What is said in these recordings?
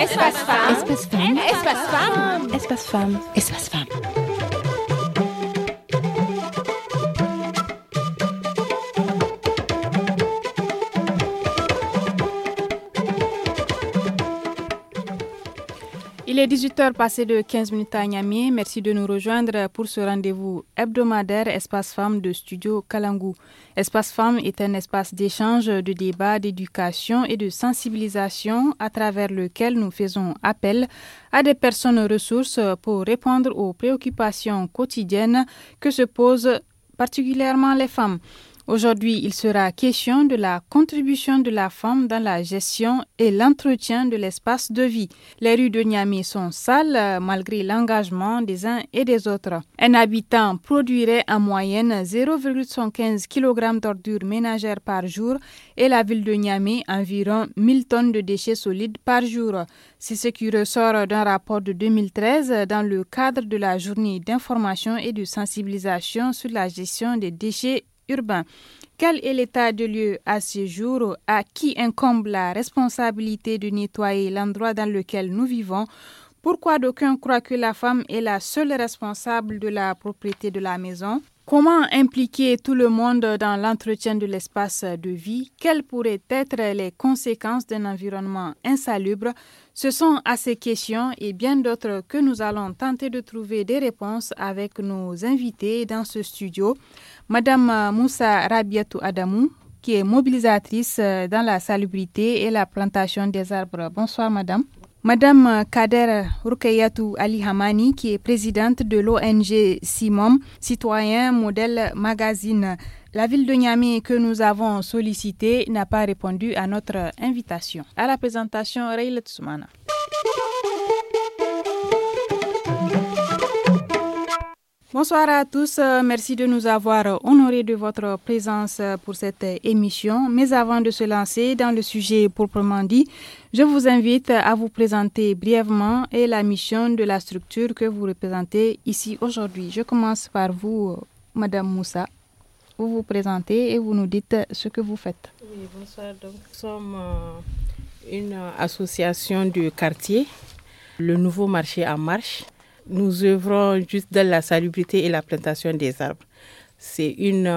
Espace Femmes. Espace Femmes. Espace Femmes. Espace Femmes. Espace Femmes. Il est 18h passé de 15 minutes à Niamey. Merci de nous rejoindre pour ce rendez-vous hebdomadaire Espace Femmes de Studio Kalangu. Espace Femmes est un espace d'échange, de débat, d'éducation et de sensibilisation à travers lequel nous faisons appel à des personnes ressources pour répondre aux préoccupations quotidiennes que se posent particulièrement les femmes. Aujourd'hui, il sera question de la contribution de la femme dans la gestion et l'entretien de l'espace de vie. Les rues de Niamey sont sales malgré l'engagement des uns et des autres. Un habitant produirait en moyenne 0,75 kg d'ordures ménagères par jour et la ville de Niamey environ 1000 tonnes de déchets solides par jour. C'est ce qui ressort d'un rapport de 2013 dans le cadre de la journée d'information et de sensibilisation sur la gestion des déchets urbain. Quel est l'état de lieu à ce jour? À qui incombe la responsabilité de nettoyer l'endroit dans lequel nous vivons? Pourquoi d'aucuns croient que la femme est la seule responsable de la propriété de la maison? Comment impliquer tout le monde dans l'entretien de l'espace de vie? Quelles pourraient être les conséquences d'un environnement insalubre? Ce sont à ces questions et bien d'autres que nous allons tenter de trouver des réponses avec nos invités dans ce studio. Madame Moussa Rabiatou Adamou, qui est mobilisatrice dans la salubrité et la plantation des arbres. Bonsoir, madame. Madame Kader Rukayatou Ali Hamani, qui est présidente de l'ONG CIMOM, Citoyen Modèle Magazine. La ville de Niamey que nous avons sollicitée n'a pas répondu à notre invitation. À la présentation, Rayla Tsoumana. Bonsoir à tous, merci de nous avoir honorés de votre présence pour cette émission. Mais avant de se lancer dans le sujet proprement dit, je vous invite à vous présenter brièvement et la mission de la structure que vous représentez ici aujourd'hui. Je commence par vous, Madame Moussa. Vous vous présentez et vous nous dites ce que vous faites. Oui, bonsoir. Donc, nous sommes une association de quartier, le nouveau marché en marche. Nous œuvrons juste dans la salubrité et la plantation des arbres. C'est une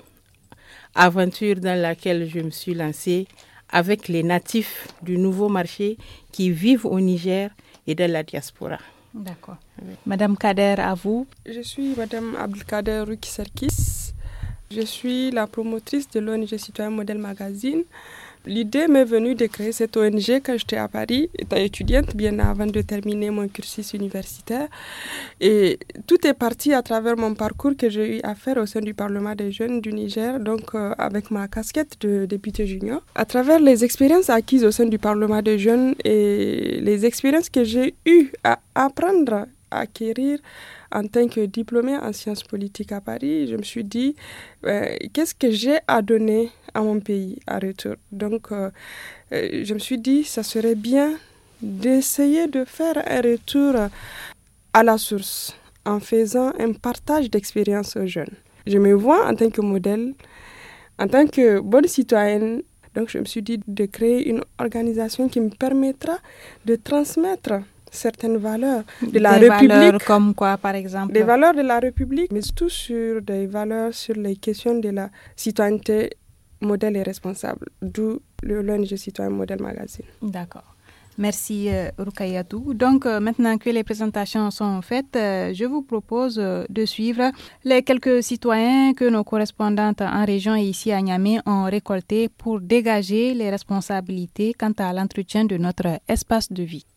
aventure dans laquelle je me suis lancée avec les natifs du nouveau marché qui vivent au Niger et dans la diaspora. D'accord. Oui. Madame Kader, à vous. Je suis Madame Abdelkader Ruki-Serkis. Je suis la promotrice de l'ONG Citoyen Modèle Magazine. L'idée m'est venue de créer cette ONG quand j'étais à Paris, étant étudiante, bien avant de terminer mon cursus universitaire. Et tout est parti à travers mon parcours que j'ai eu à faire au sein du Parlement des jeunes du Niger, donc avec ma casquette de députée junior. À travers les expériences acquises au sein du Parlement des jeunes et les expériences que j'ai eu à apprendre, à acquérir en tant que diplômée en sciences politiques à Paris, je me suis dit, qu'est-ce que j'ai à donner à mon pays à retour? Donc, je me suis dit, ça serait bien d'essayer de faire un retour à la source en faisant un partage d'expériences aux jeunes. Je me vois en tant que modèle, en tant que bonne citoyenne. Donc, je me suis dit de créer une organisation qui me permettra de transmettre certaines valeurs de la République. Des valeurs comme quoi, par exemple? Des valeurs de la République, mais surtout sur des valeurs sur les questions de la citoyenneté modèle et responsable, d'où l'ONG Citoyen Modèle Magazine. D'accord. Merci Rukayatou. Donc maintenant que les présentations sont faites, je vous propose de suivre les quelques citoyens que nos correspondantes en région et ici à Niamey ont récoltés pour dégager les responsabilités quant à l'entretien de notre espace de vie.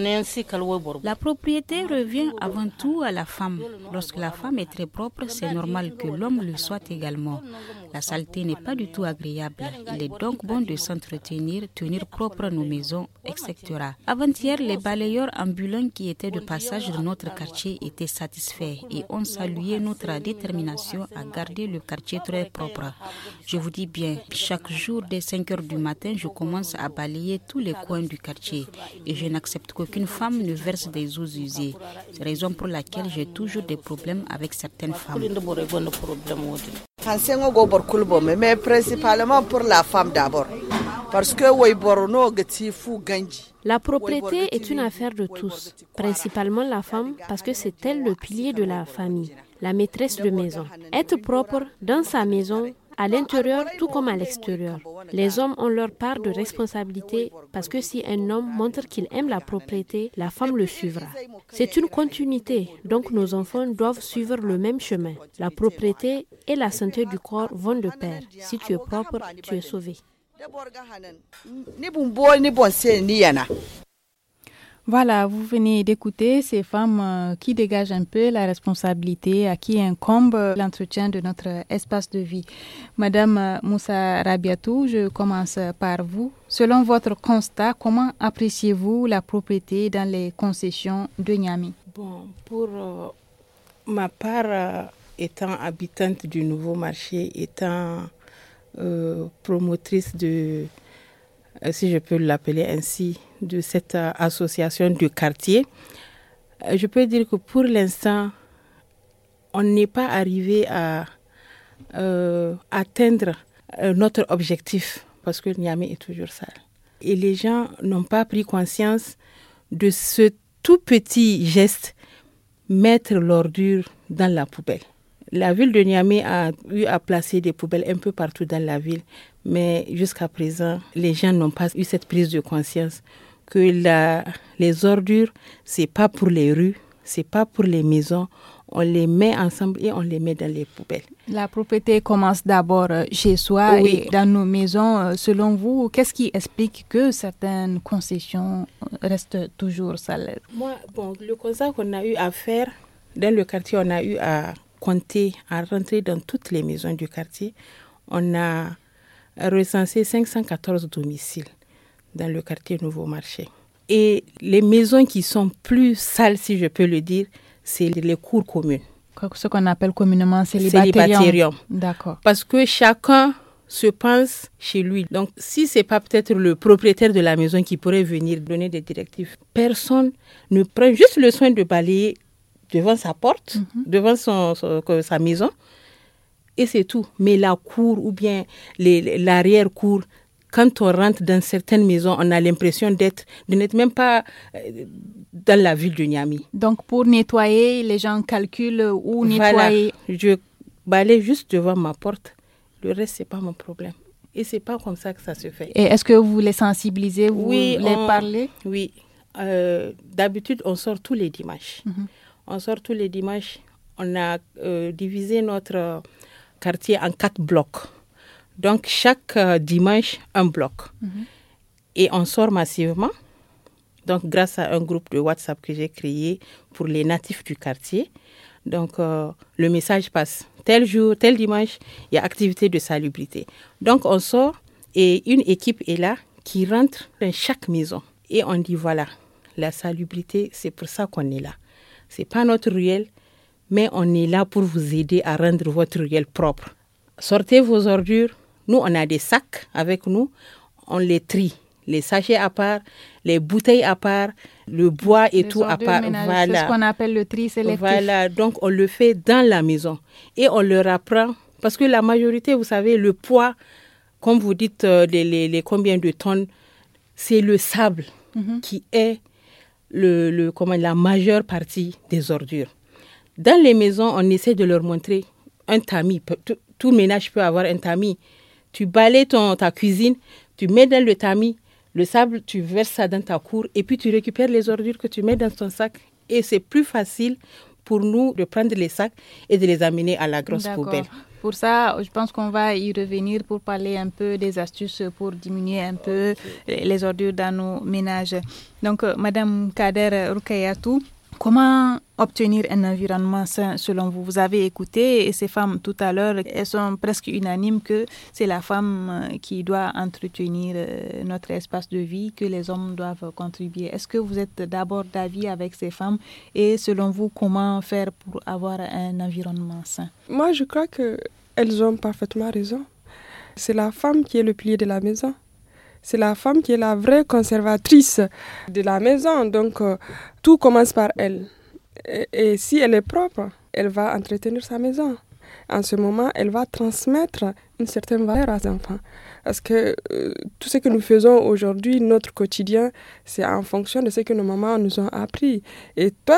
La propriété revient avant tout à la femme. Lorsque la femme est très propre, c'est normal que l'homme le soit également. La saleté n'est pas du tout agréable. Il est donc bon de s'entretenir, tenir propre nos maisons, etc. Avant-hier, les balayeurs ambulants qui étaient de passage dans notre quartier étaient satisfaits et ont salué notre détermination à garder le quartier très propre. Je vous dis bien, chaque jour dès 5 heures du matin, je commence à balayer tous les coins du quartier et je n'accepte qu'aucune femme ne verse des eaux usées. C'est la raison pour laquelle j'ai toujours des problèmes avec certaines femmes. Mais principalement pour la femme d'abord. La propriété est une affaire de tous, principalement la femme parce que c'est elle le pilier de la famille, la maîtresse de maison. Être propre dans sa maison, à l'intérieur tout comme à l'extérieur. Les hommes ont leur part de responsabilité parce que si un homme montre qu'il aime la propriété, la femme le suivra. C'est une continuité, donc nos enfants doivent suivre le même chemin. La propriété et la santé du corps vont de pair. Si tu es propre, tu es sauvé. Voilà, vous venez d'écouter ces femmes qui dégagent un peu la responsabilité, à qui incombe l'entretien de notre espace de vie. Madame Moussa Rabiatou, je commence par vous. Selon votre constat, comment appréciez-vous la propriété dans les concessions de Niamey? Bon, pour ma part, étant habitante du nouveau marché, étant promotrice de, si je peux l'appeler ainsi, de cette association de quartier, je peux dire que pour l'instant, on n'est pas arrivé à atteindre notre objectif parce que Niamey est toujours sale. Et les gens n'ont pas pris conscience de ce tout petit geste, mettre l'ordure dans la poubelle. La ville de Niamey a eu à placer des poubelles un peu partout dans la ville, mais jusqu'à présent, les gens n'ont pas eu cette prise de conscience que les ordures, c'est pas pour les rues, c'est pas pour les maisons. On les met ensemble et on les met dans les poubelles. La propriété commence d'abord chez soi et dans nos maisons. Selon vous, qu'est-ce qui explique que certaines concessions restent toujours sales? Le constat qu'on a eu à faire dans le quartier, on a eu à compter, à rentrer dans toutes les maisons du quartier. On a recensé 514 domiciles dans le quartier Nouveau Marché. Et les maisons qui sont plus sales, si je peux le dire, c'est les cours communes. Ce qu'on appelle communément célibataires. D'accord. Parce que chacun se pense chez lui. Donc, si ce n'est pas peut-être le propriétaire de la maison qui pourrait venir donner des directives, personne ne prend juste le soin de balayer devant sa porte, devant sa maison, et c'est tout. Mais la cour ou bien l'arrière-cour, quand on rentre dans certaines maisons, on a l'impression de n'être même pas dans la ville de Niamey. Donc, pour nettoyer, les gens calculent où nettoyer. Voilà, je balaye juste devant ma porte. Le reste, ce n'est pas mon problème. Et ce n'est pas comme ça que ça se fait. Et est-ce que vous les sensibilisez, vous les parlez? Oui. D'habitude, on sort tous les dimanches. On sort tous les dimanches. On a divisé notre quartier en 4 blocs. Donc, chaque dimanche, un bloc. Et on sort massivement. Donc, grâce à un groupe de WhatsApp que j'ai créé pour les natifs du quartier. Donc, le message passe. Tel jour, tel dimanche, il y a activité de salubrité. Donc, on sort et une équipe est là qui rentre dans chaque maison. Et on dit, voilà, la salubrité, c'est pour ça qu'on est là. Ce n'est pas notre ruelle, mais on est là pour vous aider à rendre votre ruelle propre. Sortez vos ordures. Nous, on a des sacs avec nous. On les trie. Les sachets à part, les bouteilles à part, le bois et tout à part. Voilà. C'est ce qu'on appelle le tri sélectif. Voilà, donc on le fait dans la maison. Et on leur apprend, parce que la majorité, vous savez, le poids, comme vous dites, les combien de tonnes, c'est le sable qui est la majeure partie des ordures. Dans les maisons, on essaie de leur montrer un tamis. Tout ménage peut avoir un tamis. Tu balayes ta cuisine, tu mets dans le tamis, le sable, tu verses ça dans ta cour et puis tu récupères les ordures que tu mets dans ton sac. Et c'est plus facile pour nous de prendre les sacs et de les amener à la grosse poubelle. Pour ça, je pense qu'on va y revenir pour parler un peu des astuces pour diminuer un peu les ordures dans nos ménages. Donc, Madame Kader Rukayatou, comment obtenir un environnement sain selon vous? Vous avez écouté ces femmes tout à l'heure, elles sont presque unanimes que c'est la femme qui doit entretenir notre espace de vie, que les hommes doivent contribuer. Est-ce que vous êtes d'abord d'avis avec ces femmes et selon vous, comment faire pour avoir un environnement sain? Moi, je crois qu'elles ont parfaitement raison. C'est la femme qui est le pilier de la maison. C'est la femme qui est la vraie conservatrice de la maison. Donc, tout commence par elle. Et si elle est propre, elle va entretenir sa maison. En ce moment, elle va transmettre une certaine valeur à ces enfants. Parce que tout ce que nous faisons aujourd'hui, notre quotidien, c'est en fonction de ce que nos mamans nous ont appris. Et toi,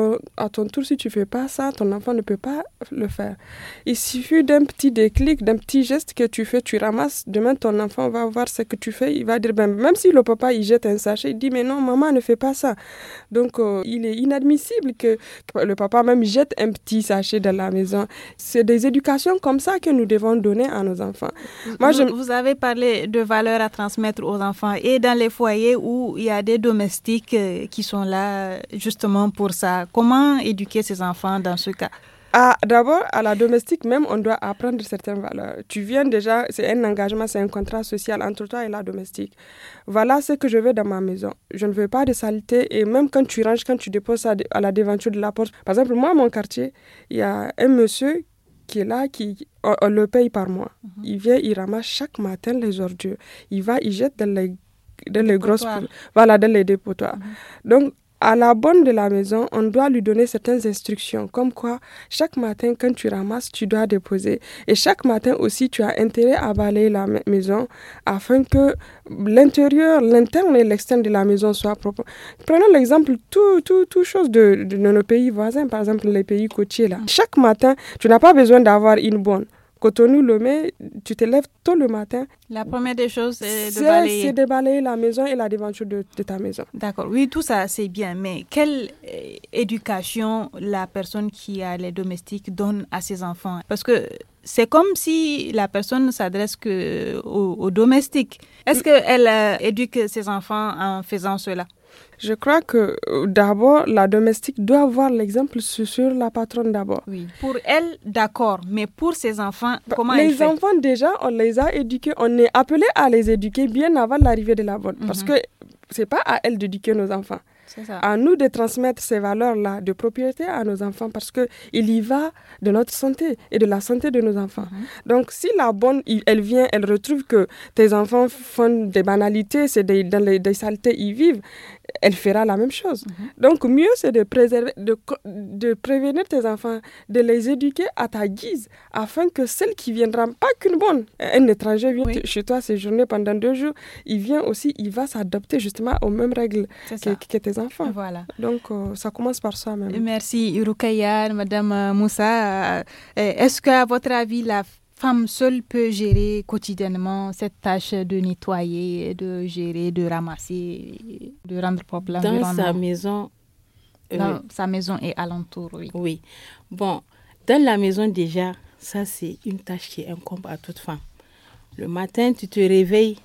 à ton tour, si tu ne fais pas ça, ton enfant ne peut pas le faire. Il suffit d'un petit déclic, d'un petit geste que tu fais, tu ramasses. Demain, ton enfant va voir ce que tu fais. Il va dire, même si le papa, il jette un sachet, il dit, mais non, maman ne fait pas ça. Donc, il est inadmissible que le papa même jette un petit sachet dans la maison. C'est des éducations comme ça que nous devons donner à nos enfants. Vous avez parlé de valeurs à transmettre aux enfants et dans les foyers où il y a des domestiques qui sont là justement pour ça. Comment éduquer ces enfants dans ce cas? D'abord, à la domestique même, on doit apprendre certaines valeurs. Tu viens déjà, c'est un engagement, c'est un contrat social entre toi et la domestique. Voilà ce que je veux dans ma maison. Je ne veux pas de saleté et même quand tu ranges, quand tu déposes ça à la devanture de la porte. Par exemple, moi, mon quartier, il y a un monsieur qui est là, on le paye par mois. Il vient, il ramasse chaque matin les ordures. Il va, il jette dans les grosses... Voilà, dans les dépotoirs. Donc, à la bonne de la maison, on doit lui donner certaines instructions, comme quoi chaque matin, quand tu ramasses, tu dois déposer. Et chaque matin aussi, tu as intérêt à balayer la maison afin que l'intérieur, l'interne et l'externe de la maison soient propres. Prenons l'exemple, tout chose de nos pays voisins, par exemple les pays côtiers. Là. Chaque matin, tu n'as pas besoin d'avoir une bonne. Cotonou, Lomé, tu te lèves tôt le matin. La première des choses, c'est de balayer. C'est de balayer la maison et la devanture de ta maison. D'accord. Oui, tout ça, c'est bien. Mais quelle éducation la personne qui a les domestiques donne à ses enfants? Parce que c'est comme si la personne ne s'adresse qu'aux domestiques. Est-ce qu'elle éduque ses enfants en faisant cela? Je crois que d'abord, la domestique doit voir l'exemple sur la patronne d'abord. Oui. Pour elle, d'accord. Mais pour ses enfants, comment elle fait? Les enfants, déjà, on les a éduqués. On est appelé à les éduquer bien avant l'arrivée de la bonne. Parce que ce n'est pas à elle d'éduquer nos enfants. C'est ça. À nous de transmettre ces valeurs-là de propriété à nos enfants parce qu'il y va de notre santé et de la santé de nos enfants. Donc, si la bonne, elle vient, elle retrouve que tes enfants font des banalités, c'est dans des saletés, ils vivent, elle fera la même chose. Donc, mieux, c'est de prévenir tes enfants, de les éduquer à ta guise, afin que celle qui viendra, pas qu'une bonne, un étranger vient chez toi séjourner pendant 2 jours, il vient aussi, il va s'adapter justement aux mêmes règles que tes enfants. Voilà. Donc, ça commence par ça même. Merci, Roukaya, Madame Moussa. Est-ce qu'à votre avis, la femme seule peut gérer quotidiennement cette tâche de nettoyer, de gérer, de ramasser, de rendre propre l'environnement? Dans sa maison. Dans sa maison et alentour, oui. Oui. Bon, dans la maison déjà, ça c'est une tâche qui incombe à toute femme. Le matin, tu te réveilles,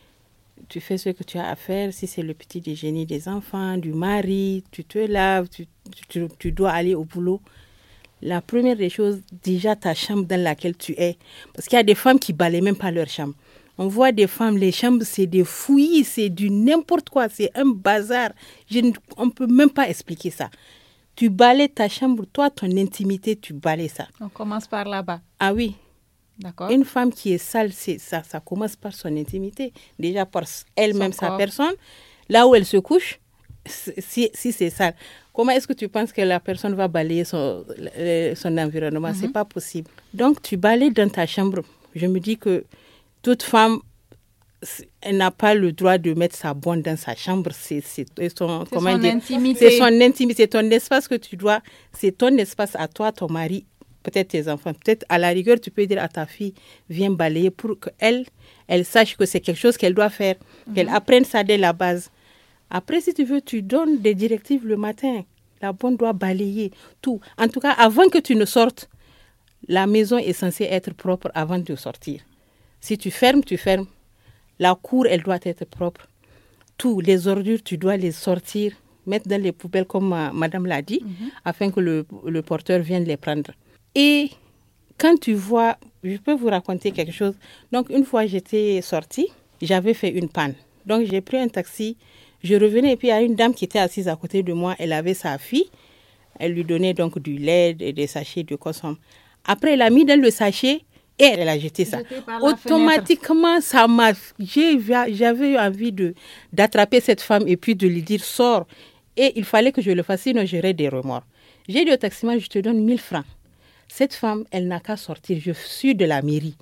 tu fais ce que tu as à faire. Si c'est le petit déjeuner des enfants, du mari, tu te laves, tu dois aller au boulot. La première des choses, déjà ta chambre dans laquelle tu es. Parce qu'il y a des femmes qui balayent même pas leur chambre. On voit des femmes, les chambres, c'est des fouillis, c'est du n'importe quoi, c'est un bazar. On ne peut même pas expliquer ça. Tu balayes ta chambre, toi, ton intimité, tu balayes ça. On commence par là-bas. Ah oui. D'accord. Une femme qui est sale, ça commence par son intimité. Déjà par elle-même, sa personne. Là où elle se couche, si c'est sale. Comment est-ce que tu penses que la personne va balayer son environnement? C'est pas possible. Donc, tu balayes dans ta chambre. Je me dis que toute femme, elle n'a pas le droit de mettre sa bonne dans sa chambre. C'est son intimité. C'est son intimité. C'est ton espace que tu dois. C'est ton espace à toi, ton mari, peut-être tes enfants. Peut-être à la rigueur, tu peux dire à ta fille, viens balayer pour qu'elle sache que c'est quelque chose qu'elle doit faire. Qu'elle apprenne ça dès la base. Après, si tu veux, tu donnes des directives le matin. La bonne doit balayer tout. En tout cas, avant que tu ne sortes, la maison est censée être propre avant de sortir. Si tu fermes, tu fermes. La cour, elle doit être propre. Tout, les ordures, tu dois les sortir, mettre dans les poubelles comme madame l'a dit, afin que le porteur vienne les prendre. Et quand tu vois, je peux vous raconter quelque chose. Donc, une fois, j'étais sortie, j'avais fait une panne. Donc, j'ai pris un taxi. Je revenais et puis il y a une dame qui était assise à côté de moi. Elle avait sa fille. Elle lui donnait donc du lait et des sachets de consomme. Après, elle a mis dans le sachet et elle a jeté ça. Automatiquement, j'avais eu envie d'attraper cette femme et puis de lui dire « sors ». Et il fallait que je le fasse, sinon j'aurais des remords. J'ai dit au taximan, je te donne 1000 francs. Cette femme, elle n'a qu'à sortir. Je suis de la mairie.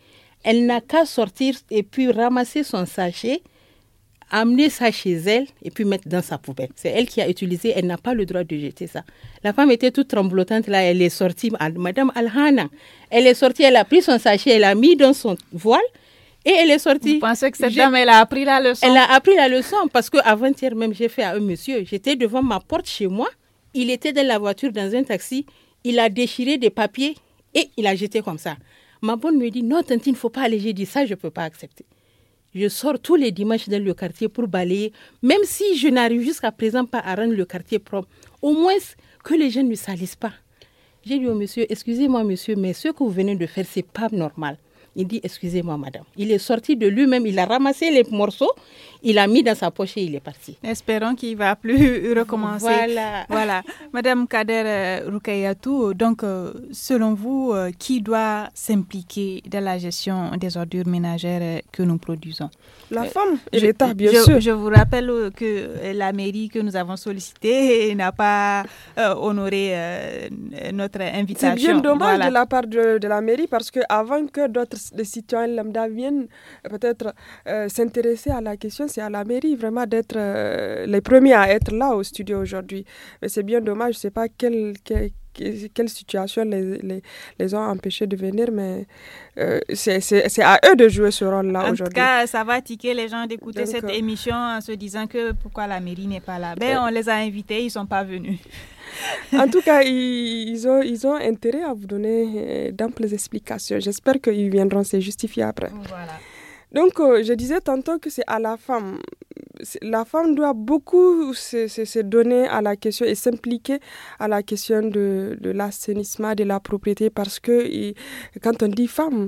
Elle n'a qu'à sortir et puis ramasser son sachet, amener ça chez elle et puis mettre dans sa poubelle. C'est elle qui a utilisé, elle n'a pas le droit de jeter ça. La femme était toute tremblotante là, elle est sortie, Madame Alhana, elle est sortie, elle a pris son sachet, elle a mis dans son voile et elle est sortie. Vous pensez que cette dame, elle a appris la leçon? Elle a appris la leçon parce qu'avant-hier même, j'ai fait à un monsieur, j'étais devant ma porte chez moi, il était dans la voiture, dans un taxi, il a déchiré des papiers et il a jeté comme ça. Ma bonne me dit, non, tante, il ne faut pas aller, j'ai dit ça, je ne peux pas accepter. Je sors tous les dimanches dans le quartier pour balayer, même si je n'arrive jusqu'à présent pas à rendre le quartier propre. Au moins que les gens ne salissent pas. J'ai dit au monsieur, excusez-moi monsieur, mais ce que vous venez de faire, ce n'est pas normal. Il dit, excusez-moi madame. Il est sorti de lui-même, il a ramassé les morceaux, il a mis dans sa poche et il est parti. Espérons qu'il ne va plus recommencer. Voilà. Madame Kader Rukayatou, donc selon vous, qui doit s'impliquer dans la gestion des ordures ménagères que nous produisons? La femme et l'État, bien sûr. Je vous rappelle que la mairie que nous avons sollicitée n'a pas honoré notre invitation. C'est bien dommage de la part de la mairie parce qu'avant que d'autres citoyens lambda viennent peut-être s'intéresser à la question, c'est à la mairie vraiment d'être les premiers à être là au studio aujourd'hui. Mais c'est bien dommage, je ne sais pas quelle situation les ont empêchés de venir, mais c'est à eux de jouer ce rôle-là aujourd'hui. En tout cas, ça va tiquer les gens d'écouter cette émission en se disant que pourquoi la mairie n'est pas là. On les a invités, ils ne sont pas venus. En tout cas, ils ont intérêt à vous donner d'amples explications. J'espère qu'ils viendront se justifier après. Voilà. Donc, je disais tantôt que c'est à la femme. La femme doit beaucoup se donner à la question et s'impliquer à la question de l'assainissement, de la propriété, parce que quand on dit femme,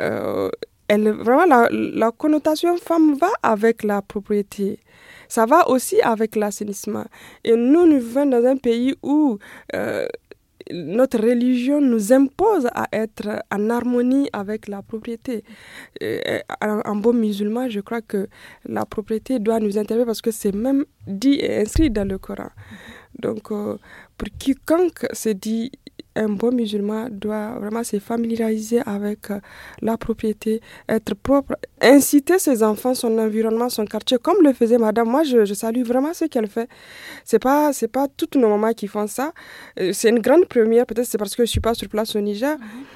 vraiment la connotation femme va avec la propriété. Ça va aussi avec l'assainissement. Et nous vivons dans un pays où notre religion nous impose à être en harmonie avec la propriété. En bon musulman, je crois que la propriété doit nous intéresser parce que c'est même dit et inscrit dans le Coran. Donc, pour quiconque se dit un bon musulman doit vraiment se familiariser avec la propriété, être propre, inciter ses enfants, son environnement, son quartier, comme le faisait madame. Moi, je salue vraiment ce qu'elle fait. C'est pas toutes nos mamans qui font ça. C'est une grande première, peut-être c'est parce que je suis pas sur place au Niger,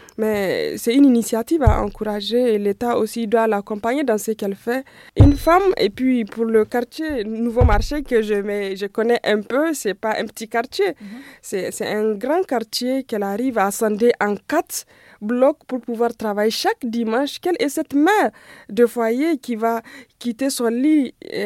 mais c'est une initiative à encourager et l'État aussi doit l'accompagner dans ce qu'elle fait. Une femme, et puis pour le quartier Nouveau Marché que je connais un peu, c'est pas un petit quartier, c'est un grand quartier qu'elle arrive à scinder en 4 blocs pour pouvoir travailler chaque dimanche. Quelle est cette mère de foyer qui va quitter son lit 6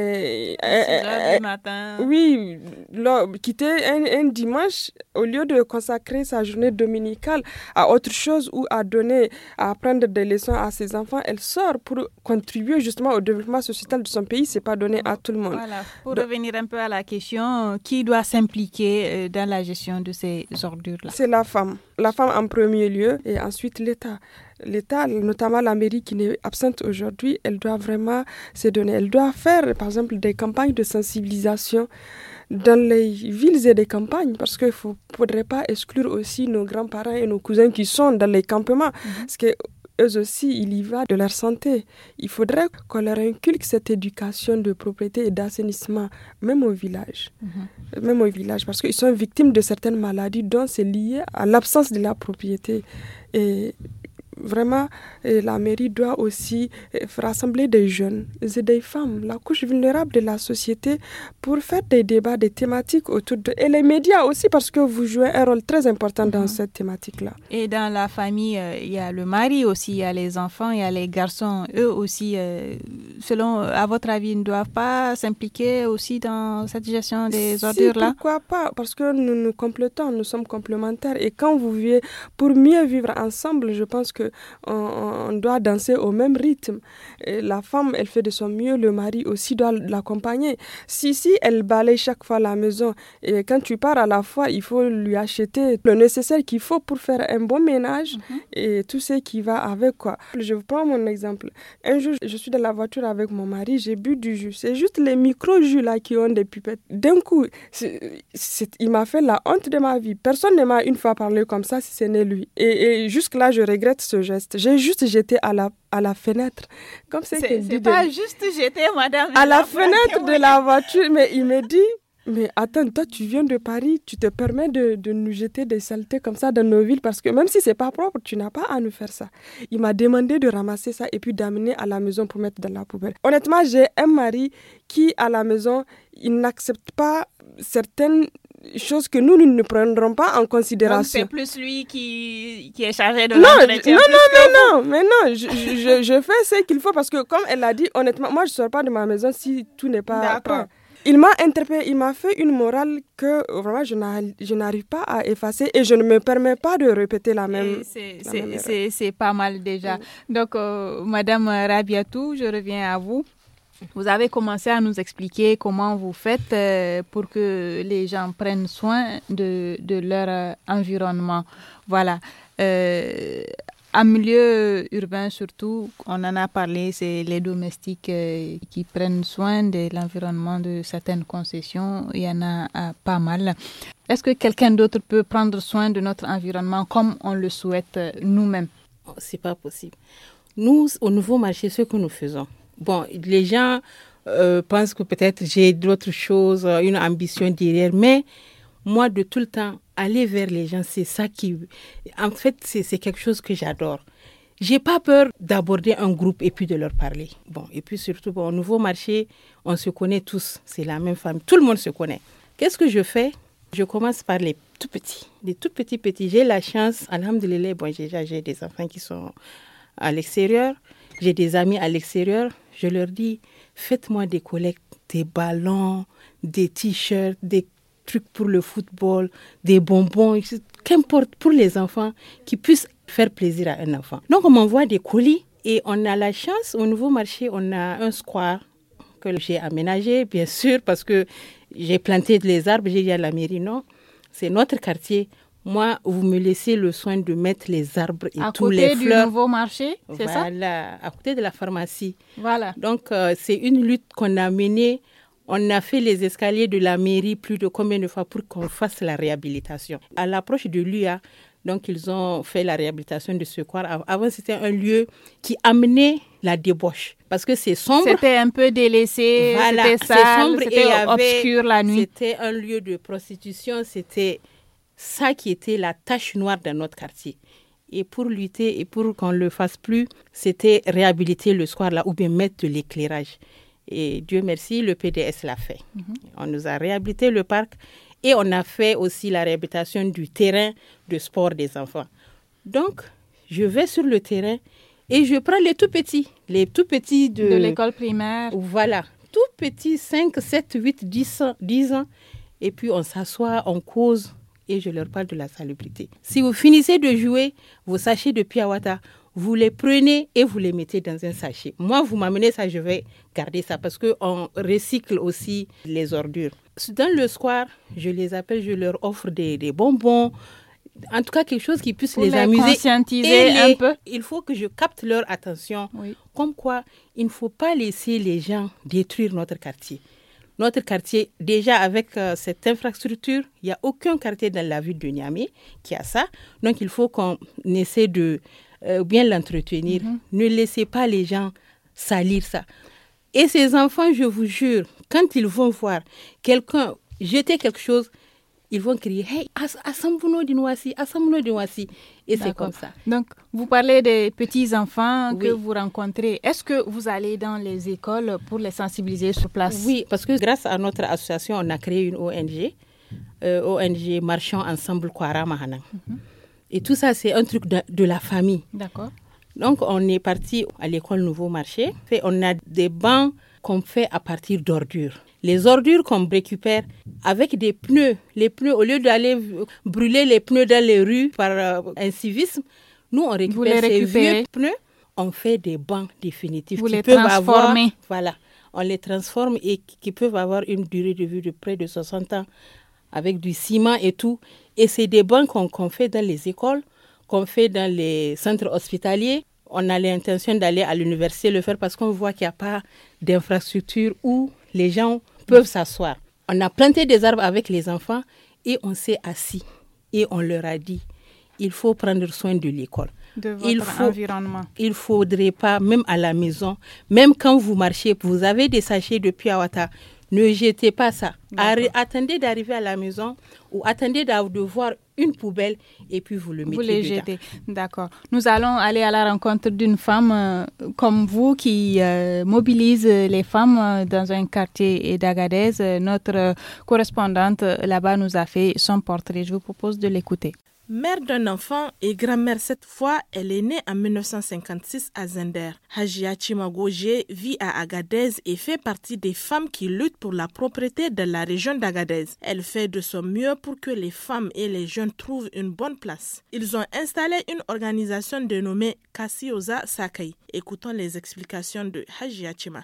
heures du matin. Oui, quitter un dimanche au lieu de consacrer sa journée dominicale à autre chose ou à apprendre des leçons à ses enfants, elle sort pour contribuer justement au développement sociétal de son pays. C'est pas donné à tout le monde. Voilà. Pour revenir un peu à la question, qui doit s'impliquer dans la gestion de ces ordures-là? C'est la femme en premier lieu et ensuite l'État. L'État, notamment la mairie qui est absente aujourd'hui, elle doit vraiment se donner. Elle doit faire, par exemple, des campagnes de sensibilisation dans les villes et des campagnes, parce qu'il ne faudrait pas exclure aussi nos grands-parents et nos cousins qui sont dans les campements, parce que eux aussi, il y va de leur santé. Il faudrait qu'on leur inculque cette éducation de propriété et d'assainissement, même au village. Même au village, parce qu'ils sont victimes de certaines maladies dont c'est lié à l'absence de la propriété. Et vraiment, la mairie doit aussi rassembler des jeunes et des femmes, la couche vulnérable de la société, pour faire des débats, des thématiques autour de... Et les médias aussi, parce que vous jouez un rôle très important dans cette thématique-là. Et dans la famille, il y a le mari aussi, il y a les enfants, il y a les garçons. Eux aussi, à votre avis, ne doivent pas s'impliquer aussi dans cette gestion des ordures-là? Pourquoi pas? Parce que nous complétons, nous sommes complémentaires. Et quand vous vivez, pour mieux vivre ensemble, je pense que on doit danser au même rythme. Et la femme, elle fait de son mieux, le mari aussi doit l'accompagner. Si elle balaye chaque fois la maison, et quand tu pars à la fois, il faut lui acheter le nécessaire qu'il faut pour faire un bon ménage et tout ce qui va avec, quoi. Je vous prends mon exemple. Un jour, je suis dans la voiture avec mon mari, j'ai bu du jus. C'est juste les micro-jus là qui ont des pipettes. D'un coup, il m'a fait la honte de ma vie. Personne ne m'a une fois parlé comme ça si ce n'est lui. Et jusque-là, je regrette ce geste. J'ai juste jeté à la fenêtre. Comme c'est pas juste jeter, madame. À la fenêtre de la voiture. Mais il me dit... Mais attends, toi tu viens de Paris, tu te permets de nous jeter des saletés comme ça dans nos villes parce que même si c'est pas propre, tu n'as pas à nous faire ça. Il m'a demandé de ramasser ça et puis d'amener à la maison pour mettre dans la poubelle. Honnêtement, j'ai un mari qui à la maison, il n'accepte pas certaines choses que nous ne prendrons pas en considération. Donc c'est plus lui qui est chargé de l'entretien. Non, mais non, je fais ce qu'il faut parce que comme elle l'a dit, honnêtement, moi je sors pas de ma maison si tout n'est pas prêt. Il m'a interpellé, il m'a fait une morale que vraiment je n'arrive pas à effacer et je ne me permets pas de répéter la même. C'est pas mal déjà. Donc, Madame Rabiatou, je reviens à vous. Vous avez commencé à nous expliquer comment vous faites pour que les gens prennent soin de leur environnement. Voilà. En milieu urbain surtout, on en a parlé, c'est les domestiques qui prennent soin de l'environnement de certaines concessions. Il y en a pas mal. Est-ce que quelqu'un d'autre peut prendre soin de notre environnement comme on le souhaite nous-mêmes? C'est pas possible. Nous, au Nouveau Marché, ce que nous faisons, bon, les gens pensent que peut-être j'ai d'autres choses, une ambition derrière, mais moi, de tout le temps, aller vers les gens, c'est ça qui... En fait, c'est quelque chose que j'adore. J'ai pas peur d'aborder un groupe et puis de leur parler. Bon, et puis surtout, au Nouveau Marché, on se connaît tous. C'est la même famille. Tout le monde se connaît. Qu'est-ce que je fais? Je commence par les tout petits. Les tout petits. J'ai la chance, alhamdoulilah, bon, j'ai des enfants qui sont à l'extérieur. J'ai des amis à l'extérieur. Je leur dis, faites-moi des collectes, des ballons, des t-shirts, des trucs pour le football, des bonbons, qu'importe pour les enfants qui puissent faire plaisir à un enfant. Donc on m'envoie des colis et on a la chance, au Nouveau Marché, on a un square que j'ai aménagé, bien sûr, parce que j'ai planté les arbres, j'ai dit à la mairie, non, c'est notre quartier. Moi, vous me laissez le soin de mettre les arbres et tous les fleurs. À côté du Nouveau Marché, c'est ça? Voilà, à côté de la pharmacie. Voilà. Donc c'est une lutte qu'on a menée. On a fait les escaliers de la mairie plus de combien de fois pour qu'on fasse la réhabilitation. À l'approche de l'UA, donc ils ont fait la réhabilitation de ce square. Avant, c'était un lieu qui amenait la débauche parce que c'est sombre. C'était un peu délaissé, voilà, c'était sale, c'était obscur la nuit. C'était un lieu de prostitution, c'était ça qui était la tache noire dans notre quartier. Et pour lutter et pour qu'on ne le fasse plus, c'était réhabiliter le square là ou bien mettre de l'éclairage. Et Dieu merci, le PDS l'a fait. On nous a réhabilité le parc et on a fait aussi la réhabilitation du terrain de sport des enfants. Donc, je vais sur le terrain et je prends les tout petits de l'école primaire. Voilà, tout petits, 5, 7, 8, 10 ans. Et puis, on s'assoit, on cause et je leur parle de la salubrité. Si vous finissez de jouer vos sachets de Piawata, vous les prenez et vous les mettez dans un sachet. Moi, vous m'amenez ça, je vais garder ça parce qu'on recycle aussi les ordures. Dans le square, je les appelle, je leur offre des bonbons, en tout cas quelque chose qui puisse les amuser. Conscientiser un peu. Il faut que je capte leur attention. Oui. Comme quoi, il ne faut pas laisser les gens détruire notre quartier. Notre quartier, déjà avec cette infrastructure, il n'y a aucun quartier dans la ville de Niamey qui a ça. Donc, il faut qu'on essaie de bien l'entretenir. Ne laissez pas les gens salir ça. Et ces enfants, je vous jure, quand ils vont voir quelqu'un jeter quelque chose, ils vont crier « Hey, Assambuno Dinwasi, Assambuno Dinwasi ». Et c'est comme ça. Donc, vous parlez des petits-enfants que vous rencontrez. Est-ce que vous allez dans les écoles pour les sensibiliser sur place? Oui, parce que grâce à notre association, on a créé une ONG, ONG Marchons Ensemble Kwara Mahanang. Et tout ça, c'est un truc de la famille. D'accord. Donc, on est parti à l'école Nouveau Marché. On a des bancs qu'on fait à partir d'ordures. Les ordures qu'on récupère avec des pneus. Les pneus, au lieu d'aller brûler les pneus dans les rues par incivisme, nous, on récupère ces vieux pneus. On fait des bancs définitifs. Vous les transformez. Voilà. On les transforme et qui peuvent avoir une durée de vie de près de 60 ans avec du ciment et tout. Et c'est des bancs qu'on fait dans les écoles, qu'on fait dans les centres hospitaliers. on a l'intention d'aller à l'université le faire parce qu'on voit qu'il n'y a pas d'infrastructure où les gens peuvent s'asseoir. On a planté des arbres avec les enfants et on s'est assis et on leur a dit il faut prendre soin de l'école. De votre environnement. Il ne faudrait pas, même à la maison, même quand vous marchez, vous avez des sachets de Piawata, ne jetez pas ça. Attendez d'arriver à la maison ou attendez de voir une poubelle et puis vous le mettez dedans. Vous les jetez, d'accord. Nous allons aller à la rencontre d'une femme comme vous qui mobilise les femmes dans un quartier d'Agadez. Notre correspondante là-bas nous a fait son portrait. Je vous propose de l'écouter. Mère d'un enfant et grand-mère cette fois, elle est née en 1956 à Zender. Hajia Chimagoje vit à Agadez et fait partie des femmes qui luttent pour la propriété de la région d'Agadez. Elle fait de son mieux pour que les femmes et les jeunes trouvent une bonne place. Ils ont installé une organisation dénommée Kasiosa Sakai. Écoutons les explications de Hajia Chima.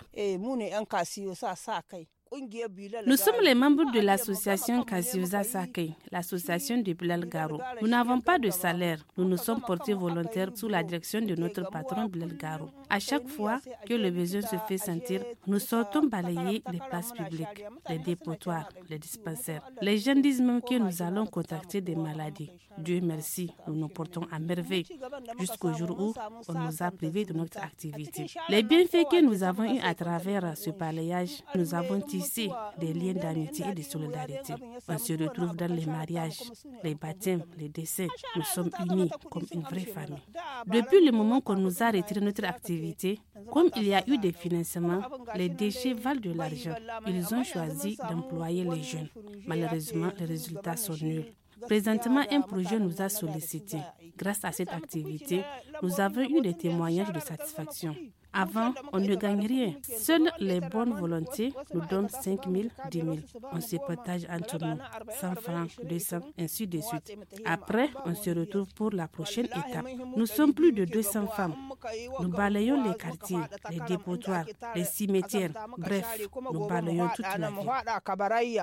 Nous sommes les membres de l'association Kasiosa Sakai, l'association de Bilal Garo. Nous n'avons pas de salaire. Nous nous sommes portés volontaires sous la direction de notre patron Bilal Garo. À chaque fois que le besoin se fait sentir, nous sortons balayer les places publiques, les dépotoirs, les dispensaires. Les gens disent même que nous allons contracter des maladies. Dieu merci, nous nous portons à merveille jusqu'au jour où on nous a privés de notre activité. Les bienfaits que nous avons eus à travers ce balayage, nous avons tissé des liens d'amitié et de solidarité. On se retrouve dans les mariages, les baptêmes, les décès. Nous sommes unis comme une vraie famille. Depuis le moment qu'on nous a retiré notre activité, comme il y a eu des financements, les déchets valent de l'argent. Ils ont choisi d'employer les jeunes. Malheureusement, les résultats sont nuls. Présentement, un projet nous a sollicité. Grâce à cette activité, nous avons eu des témoignages de satisfaction. Avant, on ne gagne rien. Seules les bonnes volontés nous donnent 5 000, 10 000. On se partage entre nous, 100 francs, 200, ainsi de suite. Après, on se retrouve pour la prochaine étape. Nous sommes plus de 200 femmes. Nous balayons les quartiers, les dépotoirs, les cimetières. Bref, nous balayons toute la ville.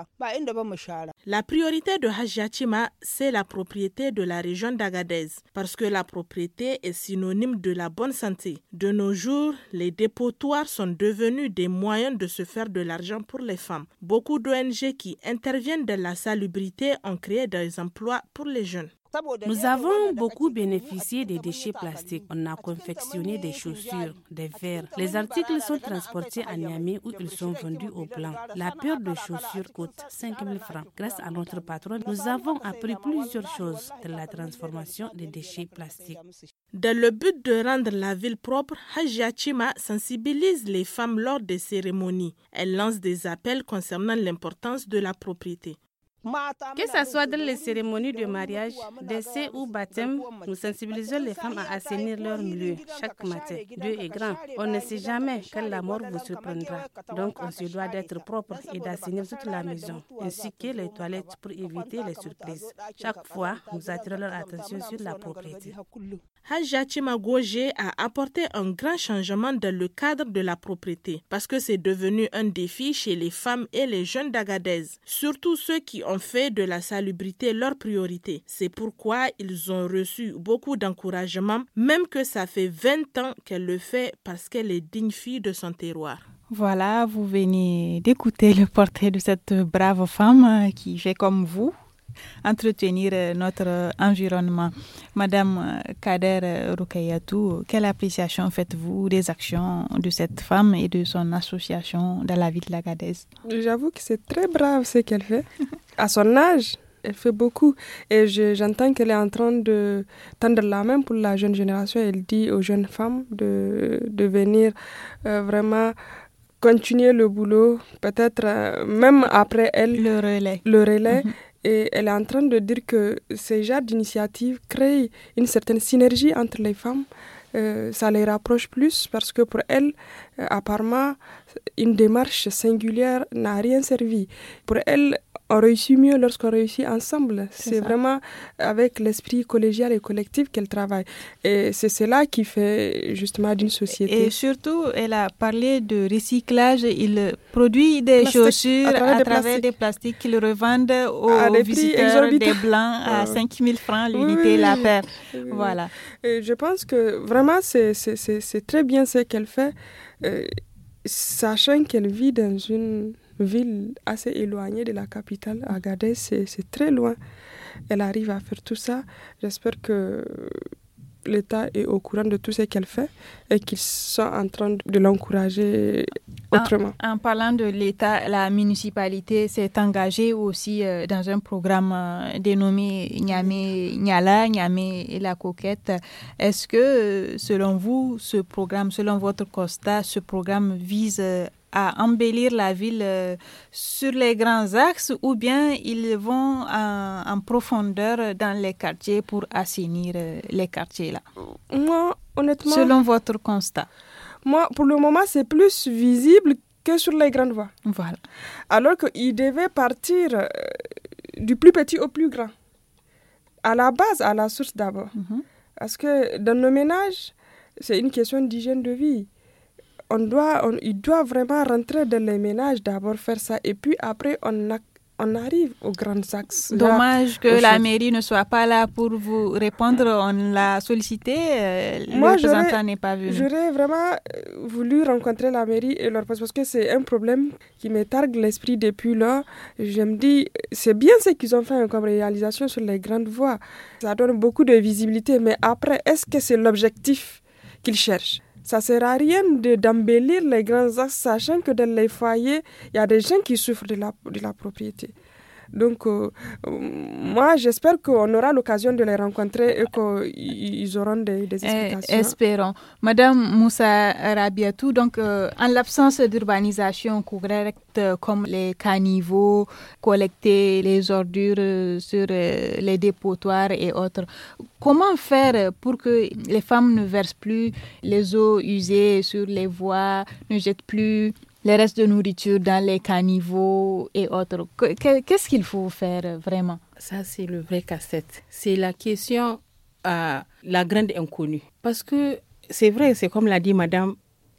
La priorité de Hajia Chima, c'est la propriété de la région d'Agadez, parce que la propriété est synonyme de la bonne santé. De nos jours, les dépotoirs sont devenus des moyens de se faire de l'argent pour les femmes. Beaucoup d'ONG qui interviennent dans la salubrité ont créé des emplois pour les jeunes. Nous avons beaucoup bénéficié des déchets plastiques. On a confectionné des chaussures, des verres. Les articles sont transportés à Niamey où ils sont vendus au blanc. La paire de chaussures coûte 5 000 francs. Grâce à notre patron, nous avons appris plusieurs choses de la transformation des déchets plastiques. Dans le but de rendre la ville propre, Hajia Chima sensibilise les femmes lors des cérémonies. Elle lance des appels concernant l'importance de la propriété. Que ce soit dans les cérémonies de mariage, décès ou baptême, nous sensibilisons les femmes à assainir leur milieu chaque matin. Dieu est grand. On ne sait jamais quand la mort vous surprendra. Donc on se doit d'être propre et d'assainir toute la maison, ainsi que les toilettes pour éviter les surprises. Chaque fois, nous attirons leur attention sur la propriété. Hajia Chimagoje a apporté un grand changement dans le cadre de la propriété parce que c'est devenu un défi chez les femmes et les jeunes d'Agadez, surtout ceux qui ont fait de la salubrité leur priorité. C'est pourquoi ils ont reçu beaucoup d'encouragement, même que ça fait 20 ans qu'elle le fait parce qu'elle est digne fille de son terroir. Voilà, vous venez d'écouter le portrait de cette brave femme qui fait comme vous, entretenir notre environnement. Madame Kader Rukayatou, quelle appréciation faites-vous des actions de cette femme et de son association dans la ville de l'Agadez? J'avoue que c'est très brave ce qu'elle fait. À son âge, elle fait beaucoup. Et j'entends qu'elle est en train de tendre la main pour la jeune génération. Elle dit aux jeunes femmes de venir vraiment continuer le boulot, peut-être même après elle. Le relais. Mm-hmm. Et elle est en train de dire que ces genres d'initiatives créent une certaine synergie entre les femmes. Ça les rapproche plus parce que pour elle, apparemment, une démarche singulière n'a rien servi. Pour elle, on réussit mieux lorsqu'on réussit ensemble. C'est vraiment avec l'esprit collégial et collectif qu'elle travaille. Et c'est cela qui fait justement d'une société. Et surtout, elle a parlé de recyclage. Il produit des chaussures à travers des plastiques qu'il revendent aux visiteurs des Blancs à 5 000 francs l'unité, la paire. Voilà. Et je pense que vraiment, c'est très bien ce qu'elle fait, sachant qu'elle vit dans une ville assez éloignée de la capitale, Agadez, c'est très loin. Elle arrive à faire tout ça. J'espère que l'État est au courant de tout ce qu'elle fait et qu'ils sont en train de l'encourager autrement. En parlant de l'État, la municipalité s'est engagée aussi dans un programme dénommé Niamey Niala, Niamey et la Coquette. Est-ce que, selon vous, selon votre constat, ce programme vise à embellir la ville sur les grands axes ou bien ils vont en profondeur dans les quartiers pour assainir les quartiers là? Moi, honnêtement... Selon votre constat? Moi, pour le moment, c'est plus visible que sur les grandes voies. Voilà. Alors qu'ils devaient partir du plus petit au plus grand. À la base, à la source d'abord. Parce que dans nos ménages, c'est une question d'hygiène de vie. Il doit vraiment rentrer dans les ménages, d'abord faire ça, et puis après, on arrive aux grands axes. Dommage que la mairie ne soit pas là pour vous répondre. On l'a sollicité, le représentant n'est pas venu. J'aurais vraiment voulu rencontrer la mairie et leur poser, parce que c'est un problème qui me targue l'esprit depuis là. Je me dis, c'est bien ce qu'ils ont fait comme réalisation sur les grandes voies. Ça donne beaucoup de visibilité, mais après, est-ce que c'est l'objectif qu'ils cherchent? Ça ne sert à rien d'embellir les grands axes, sachant que dans les foyers, il y a des gens qui souffrent de la propriété. Donc, moi, j'espère qu'on aura l'occasion de les rencontrer et qu'ils auront des explications. Espérons. Madame Moussa Rabiatou, donc, en l'absence d'urbanisation correcte comme les caniveaux, collecter les ordures sur les dépotoirs et autres, comment faire pour que les femmes ne versent plus les eaux usées sur les voies, ne jettent plus les restes de nourriture dans les caniveaux et autres? Qu'est-ce qu'il faut faire vraiment? Ça, c'est le vrai casse-tête. C'est la question à la grande inconnue. Parce que c'est vrai, c'est comme l'a dit madame,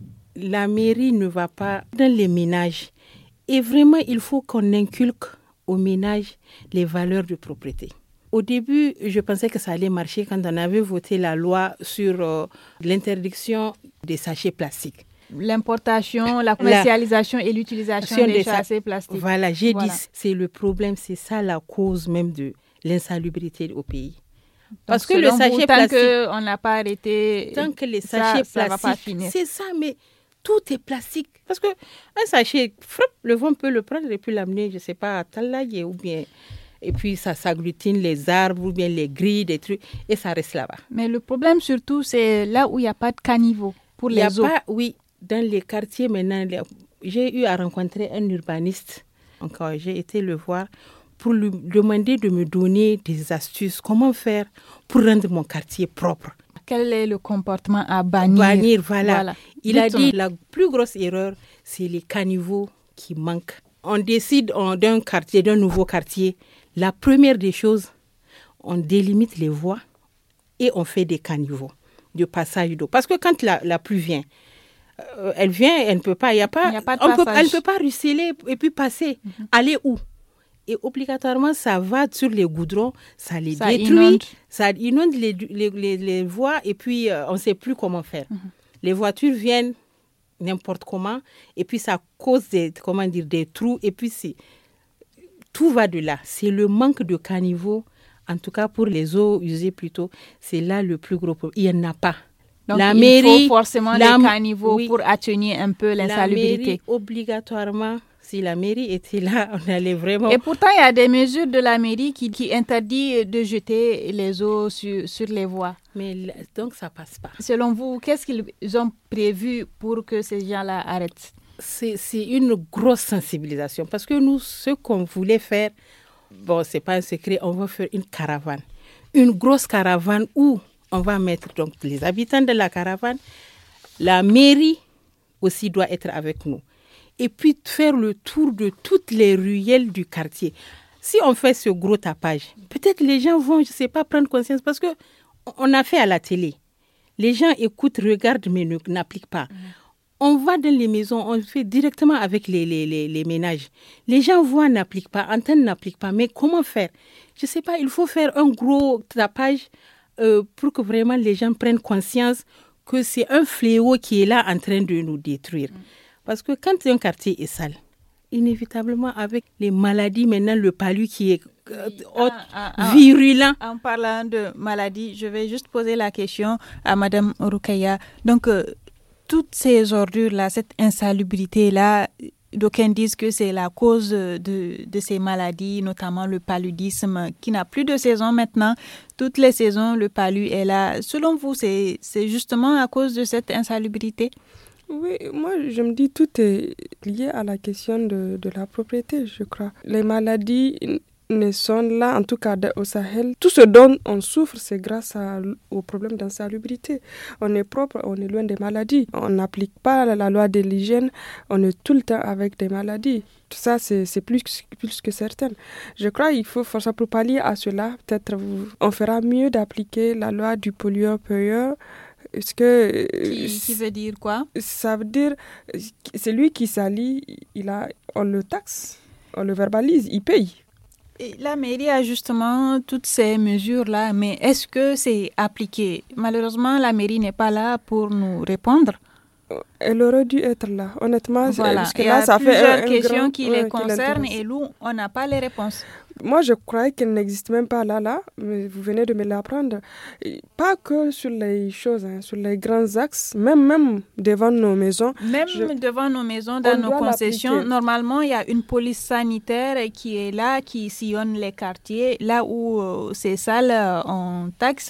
la mairie ne va pas dans les ménages. Et vraiment, il faut qu'on inculque aux ménages les valeurs de propriété. Au début, je pensais que ça allait marcher quand on avait voté la loi sur l'interdiction des sachets plastiques. L'importation, la commercialisation et l'utilisation des sachets plastiques. Voilà, dit, c'est le problème, c'est ça la cause même de l'insalubrité au pays. Parce que le sachet plastique... Tant qu'on n'a pas arrêté... Tant que les sachets plastiques, c'est ça, mais tout est plastique. Parce qu'un sachet, le vent peut le prendre et puis l'amener, je ne sais pas, à Talaye ou bien... Et puis, ça s'agglutine les arbres ou bien les grilles, des trucs, et ça reste là-bas. Mais le problème surtout, c'est là où il n'y a pas de caniveau pour les eaux. Oui, dans les quartiers maintenant, j'ai eu à rencontrer un urbaniste. Encore, j'ai été le voir pour lui demander de me donner des astuces. Comment faire pour rendre mon quartier propre? Quel est le comportement à bannir? Bannir, voilà. Il a dit la plus grosse erreur, c'est les caniveaux qui manquent. On décide d'un quartier, d'un nouveau quartier. La première des choses, on délimite les voies et on fait des caniveaux de passage d'eau. Parce que quand la pluie vient, elle ne peut pas, elle ne peut pas ruisseler et puis passer. Aller où? Et obligatoirement, ça va sur les goudrons, ça les détruit, ça inonde les voies et puis on ne sait plus comment faire. Les voitures viennent n'importe comment et puis ça cause des trous et puis tout va de là. C'est le manque de caniveaux, en tout cas pour les eaux usées plutôt, c'est là le plus gros problème. Il n'y en a pas. Donc il faut forcément des caniveaux pour atténuer un peu l'insalubrité. La mairie, obligatoirement, si la mairie était là, on allait vraiment... Et pourtant, il y a des mesures de la mairie qui interdisent de jeter les eaux sur les voies. Mais donc, ça ne passe pas. Selon vous, qu'est-ce qu'ils ont prévu pour que ces gens-là arrêtent? C'est une grosse sensibilisation. Parce que nous, ce qu'on voulait faire, bon, ce n'est pas un secret, on va faire une caravane. Une grosse caravane où on va mettre donc les habitants de la caravane. La mairie aussi doit être avec nous. et puis faire le tour de toutes les ruelles du quartier. Si on fait ce gros tapage, peut-être les gens vont, je ne sais pas, prendre conscience parce qu'on a fait à la télé. Les gens écoutent, regardent, mais n'appliquent pas. On va dans les maisons, on fait directement avec les ménages. Les gens voient, n'appliquent pas, entendent, n'appliquent pas. Mais comment faire? Je ne sais pas, il faut faire un gros tapage pour que vraiment les gens prennent conscience que c'est un fléau qui est là en train de nous détruire. Parce que quand un quartier est sale, inévitablement avec les maladies, maintenant le palu qui est virulent. En parlant de maladies, je vais juste poser la question à Madame Roukaya. Donc, toutes ces ordures-là, cette insalubrité-là, d'aucuns disent que c'est la cause de ces maladies, notamment le paludisme, qui n'a plus de saison maintenant. Toutes les saisons, le palu est là. Selon vous, c'est justement à cause de cette insalubrité? Oui, moi je me dis tout est lié à la question de la propriété, je crois. Les maladies ne sont là, en tout cas au Sahel. Tout ce dont on souffre, c'est grâce au problème d'insalubrité. On est propre, on est loin des maladies. On n'applique pas la loi de l'hygiène, on est tout le temps avec des maladies. Tout ça, c'est plus que certain. Je crois qu'il faut forcer pour pallier à cela. Peut-être on fera mieux d'appliquer la loi du pollueur-payeur. Qui veut dire quoi? Ça veut dire, c'est lui qui salit, on le taxe, on le verbalise, il paye. Et la mairie a justement toutes ces mesures-là, mais est-ce que c'est appliqué? Malheureusement, la mairie n'est pas là pour nous répondre. Elle aurait dû être là, honnêtement. Voilà. Parce que il y a là, ça plusieurs fait questions qui les concernent et nous, on n'a pas les réponses. Moi, je croyais qu'elle n'existe même pas là, mais vous venez de me l'apprendre. Pas que sur les choses, sur les grands axes, même devant nos maisons. Devant nos maisons, dans nos concessions, normalement, il y a une police sanitaire qui est là, qui sillonne les quartiers. Là où c'est sale, on taxe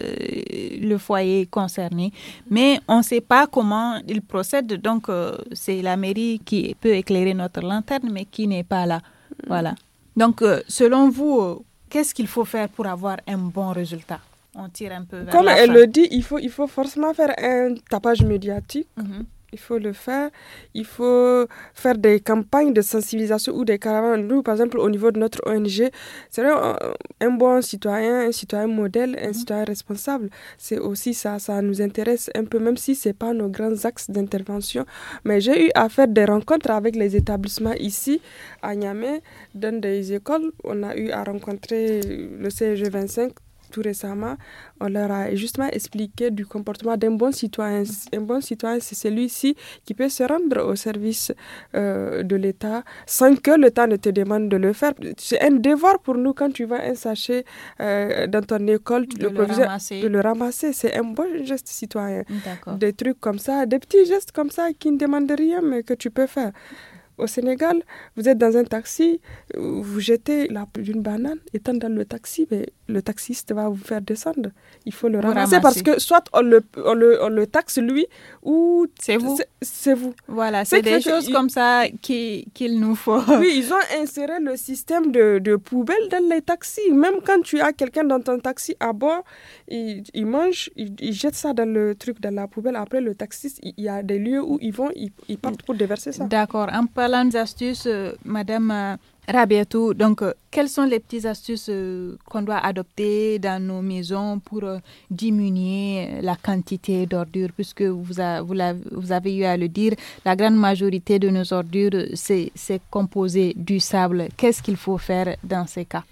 le foyer concerné. Mais on ne sait pas comment il procède. Donc, c'est la mairie qui peut éclairer notre lanterne, mais qui n'est pas là. Voilà. Donc, selon vous, qu'est-ce qu'il faut faire pour avoir un bon résultat? On tire un peu vers Comme la elle fin. le dit, il faut forcément faire un tapage médiatique. Il faut le faire. Il faut faire des campagnes de sensibilisation ou des caravanes. Nous, par exemple, au niveau de notre ONG, c'est vrai, un bon citoyen, un citoyen modèle, un citoyen responsable. C'est aussi ça nous intéresse un peu, même si ce n'est pas nos grands axes d'intervention. Mais j'ai eu à faire des rencontres avec les établissements ici, à Niamey, dans des écoles. On a eu à rencontrer le CEG 25 tout récemment. On leur a justement expliqué du comportement d'un bon citoyen. Un bon citoyen, c'est celui-ci qui peut se rendre au service de l'État sans que l'État ne te demande de le faire. C'est un devoir pour nous quand tu vois un sachet dans ton école, le proviseur, de le ramasser. C'est un bon geste citoyen. D'accord. Des trucs comme ça, des petits gestes comme ça qui ne demandent rien mais que tu peux faire. Au Sénégal, vous êtes dans un taxi, vous jetez d'une banane, étant dans le taxi, mais le taxiste va vous faire descendre. Il faut le ramasser parce que soit on le taxe lui ou c'est vous. C'est vous. Voilà, c'est des choses comme ça qu'il nous faut. Oui, ils ont inséré le système de poubelle dans les taxis. Même quand tu as quelqu'un dans ton taxi à bord, il mange, il jette ça dans le truc, dans la poubelle. Après, le taxiste, il y a des lieux où ils partent pour déverser ça. D'accord. En parlant d'astuces, Madame Rabiatou, donc quelles sont les petites astuces qu'on doit adopter dans nos maisons pour diminuer la quantité d'ordures, puisque vous avez eu à le dire, la grande majorité de nos ordures, c'est composé du sable. Qu'est-ce qu'il faut faire dans ces cas?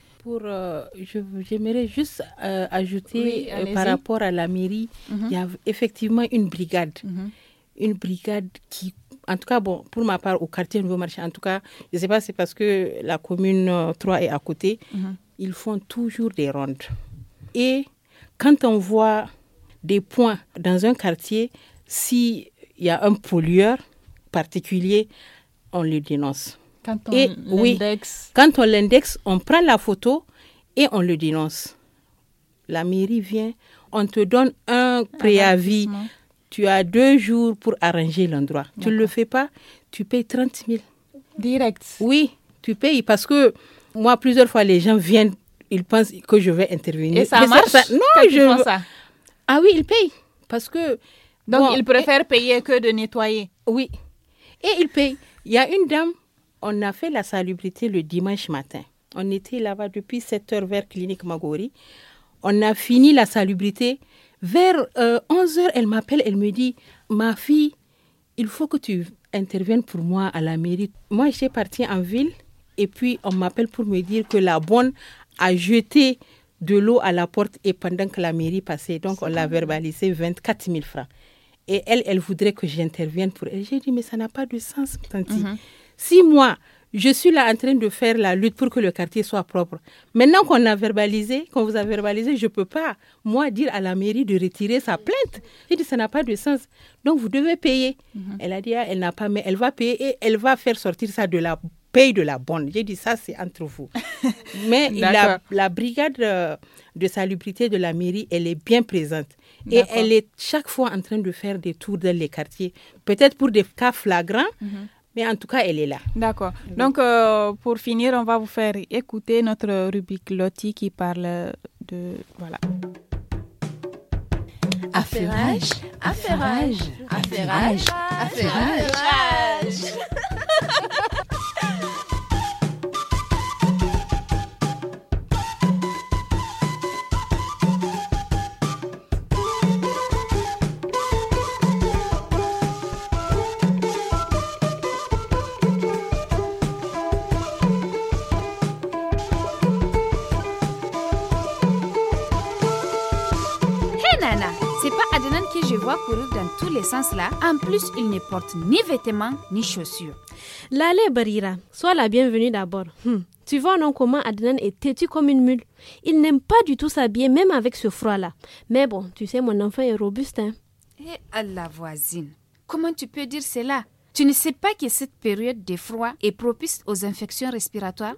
J'aimerais juste ajouter par rapport à la mairie, il y a effectivement une brigade. Une brigade qui, en tout cas, bon, pour ma part, au quartier Nouveau Marché, en tout cas, je ne sais pas, c'est parce que la commune 3 est à côté, ils font toujours des rondes. Et quand on voit des points dans un quartier, s'il y a un pollueur particulier, on le dénonce. Quand on l'indexe, on prend la photo et on le dénonce. La mairie vient, on te donne un préavis. Tu as 2 jours pour arranger l'endroit. D'accord. Tu ne le fais pas, tu payes 30 000. Direct. Oui, tu payes parce que moi, plusieurs fois, les gens viennent, ils pensent que je vais intervenir. Et ça marche non, ça. Ah oui, ils payent. Parce que... Donc, ils préfèrent payer que de nettoyer. Oui. Et ils payent. Il y a une dame, on a fait la salubrité le dimanche matin. On était là-bas depuis 7h vers Clinique Magori. On a fini la salubrité. Vers 11h, elle m'appelle, elle me dit, ma fille, il faut que tu interviennes pour moi à la mairie. Moi, j'ai parti en ville et puis on m'appelle pour me dire que la bonne a jeté de l'eau à la porte et pendant que la mairie passait, donc on l'a verbalisé 24 000 francs. Et elle voudrait que j'intervienne pour elle. J'ai dit, mais ça n'a pas de sens, tanti. Si moi, je suis là en train de faire la lutte pour que le quartier soit propre. Maintenant qu'on vous a verbalisé, je ne peux pas, moi, dire à la mairie de retirer sa plainte. J'ai dit, ça n'a pas de sens. Donc, vous devez payer. Elle a dit, elle n'a pas, mais elle va payer et elle va faire sortir ça de la paye de la bonne. J'ai dit, ça, c'est entre vous. Mais la brigade de salubrité de la mairie, elle est bien présente. Et elle est chaque fois en train de faire des tours dans les quartiers. Peut-être pour des cas flagrants, mais en tout cas, elle est là. D'accord. Donc, pour finir, on va vous faire écouter notre rubrique Loti qui parle de... Voilà. Affairage, affairage, affairage, affairage. C'est pas Adnan que je vois courir dans tous les sens là. En plus, il ne porte ni vêtements ni chaussures. L'allée Barira, sois la bienvenue d'abord. Tu vois non comment Adnan est têtu comme une mule. Il n'aime pas du tout s'habiller, même avec ce froid-là. Mais bon, tu sais, mon enfant est robuste. Eh Allah voisine, comment tu peux dire cela? Tu ne sais pas que cette période de froid est propice aux infections respiratoires?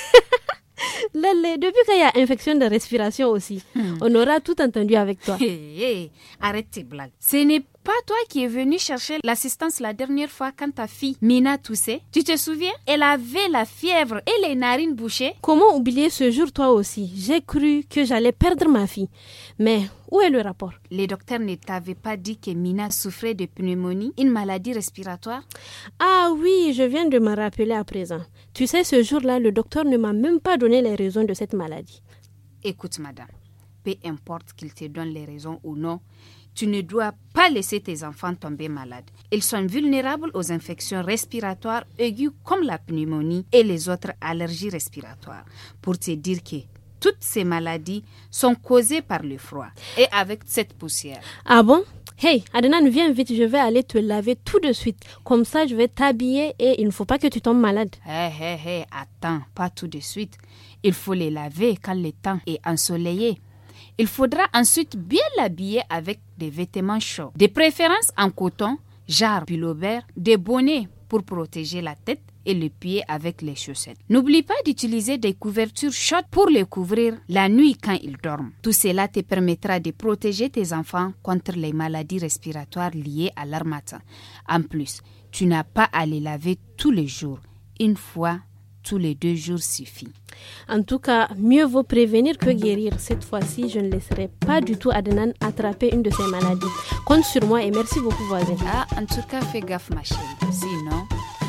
Lélé, depuis qu'il y a infection de respiration aussi, on aura tout entendu avec toi. Arrête tes blagues. Ce n'est pas toi qui es venu chercher l'assistance la dernière fois quand ta fille Mina toussait. Tu te souviens? Elle avait la fièvre et les narines bouchées. Comment oublier ce jour toi aussi? J'ai cru que j'allais perdre ma fille. Mais où est le rapport? Les docteurs ne t'avaient pas dit que Mina souffrait de pneumonie, une maladie respiratoire? Ah oui, je viens de me rappeler à présent. Tu sais, ce jour-là, le docteur ne m'a même pas donné les raisons de cette maladie. Écoute, madame, peu importe qu'il te donne les raisons ou non, tu ne dois pas laisser tes enfants tomber malades. Ils sont vulnérables aux infections respiratoires aiguës comme la pneumonie et les autres allergies respiratoires. Pour te dire que toutes ces maladies sont causées par le froid et avec cette poussière. Ah bon? Hey, Adnan, viens vite, je vais aller te laver tout de suite. Comme ça, je vais t'habiller et il ne faut pas que tu tombes malade. Hey, attends, pas tout de suite. Il faut les laver quand le temps est ensoleillé. Il faudra ensuite bien l'habiller avec des vêtements chauds. De préférence en coton, genre pullover, des bonnets pour protéger la tête et les pieds avec les chaussettes. N'oublie pas d'utiliser des couvertures chaudes pour les couvrir la nuit quand ils dorment. Tout cela te permettra de protéger tes enfants contre les maladies respiratoires liées à l'harmattan. En plus, tu n'as pas à les laver tous les jours. Une fois tous les 2 jours suffit. En tout cas, mieux vaut prévenir que guérir. Cette fois-ci, je ne laisserai pas du tout Adnan attraper une de ces maladies. Compte sur moi et merci beaucoup, voisin. Ah, en tout cas, fais gaffe, ma chérie. Sinon...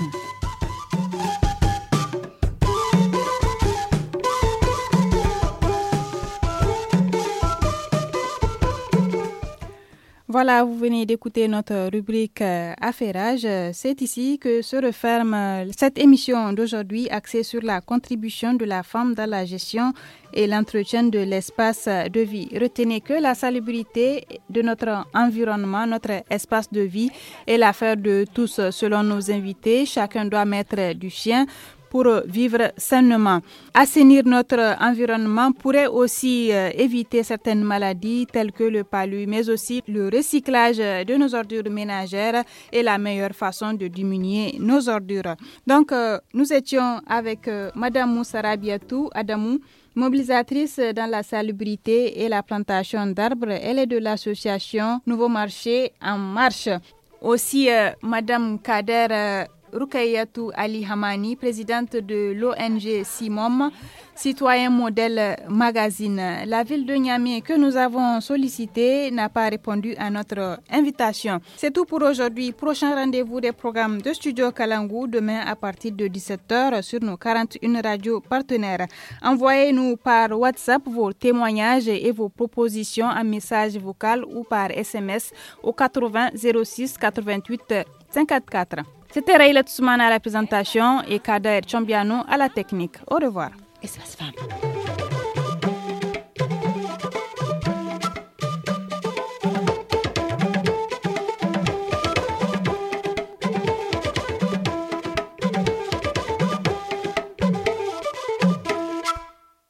Voilà, vous venez d'écouter notre rubrique Affairage. C'est ici que se referme cette émission d'aujourd'hui axée sur la contribution de la femme dans la gestion et l'entretien de l'espace de vie. Retenez que la salubrité de notre environnement, notre espace de vie est l'affaire de tous selon nos invités. Chacun doit mettre du sien pour vivre sainement. Assainir notre environnement pourrait aussi éviter certaines maladies telles que le palu, mais aussi le recyclage de nos ordures ménagères est la meilleure façon de diminuer nos ordures. Donc, nous étions avec Madame Moussa Rabiatou Adamou, mobilisatrice dans la salubrité et la plantation d'arbres. Elle est de l'association Nouveau Marché en Marche. Aussi, Madame Kader Rukayatou Ali Hamani, présidente de l'ONG CIMOM, Citoyen Modèle Magazine. La ville de Niamey que nous avons sollicitée n'a pas répondu à notre invitation. C'est tout pour aujourd'hui. Prochain rendez-vous des programmes de Studio Kalangu demain à partir de 17h sur nos 41 radios partenaires. Envoyez-nous par WhatsApp vos témoignages et vos propositions en message vocal ou par SMS au 80 06 88 54. C'était Raïla Toussoumana à la présentation et Kader Chombiano à la technique. Au revoir. Espace Femmes.